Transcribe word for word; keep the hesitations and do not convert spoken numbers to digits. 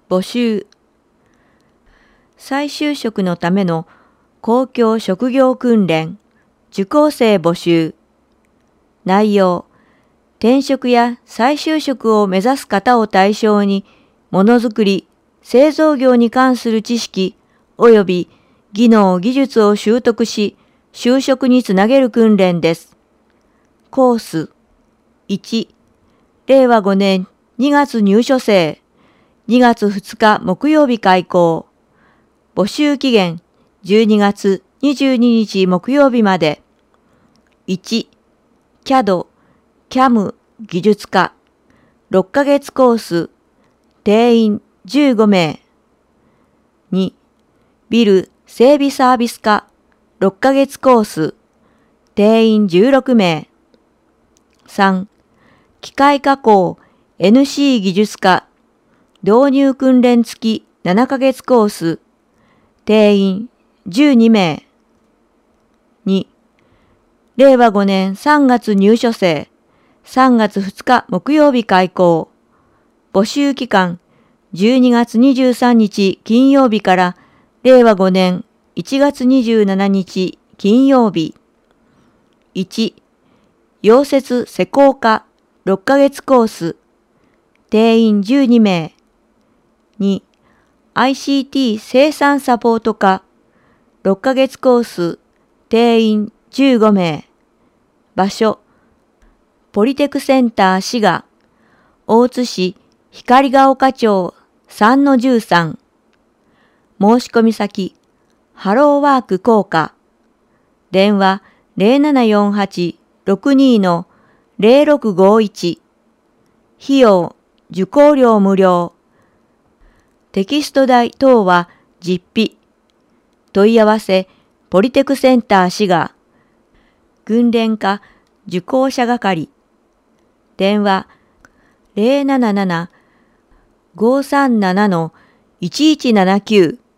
募集。再就職のための公共職業訓練、受講生募集。内容、転職や再就職を目指す方を対象に、ものづくり、製造業に関する知識及び技能・技術を習得し、就職につなげる訓練です。コースいち、れいわごねんにがつ入所生、にがつふつか木曜日開講。募集期限じゅうにがつにじゅうににち木曜日まで。いち、キャド、キャム 技術科、ろっかげつコース、定員じゅうごめい。に、ビル整備サービス科、ろっかげつコース、定員じゅうろくめい。さん、機械加工 エヌシー 技術科、導入訓練付きななかげつコース、定員じゅうにめい。に、れいわごねんさんがつ入所生、さんがつふつか木曜日開講。募集期間じゅうにがつにじゅうさんにち金曜日かられいわごねんいちがつにじゅうしちにち金曜日。いち、溶接施工科ろっかげつコース、定員じゅうにめい。に、アイシーティー 生産サポート科ろっかげつコース、定員じゅうごめい。場所、ポリテクセンター滋賀、大津市光が丘町 さんのじゅうさん。申し込み先、ハローワーク工科。電話ゼロななよんはちろくにのゼロろくごいち。費用、受講料無料。テキスト代等は実費。問い合わせ、ポリテクセンター滋賀。訓練科受講者係。電話ゼロななななごさんななのいちいちななきゅう。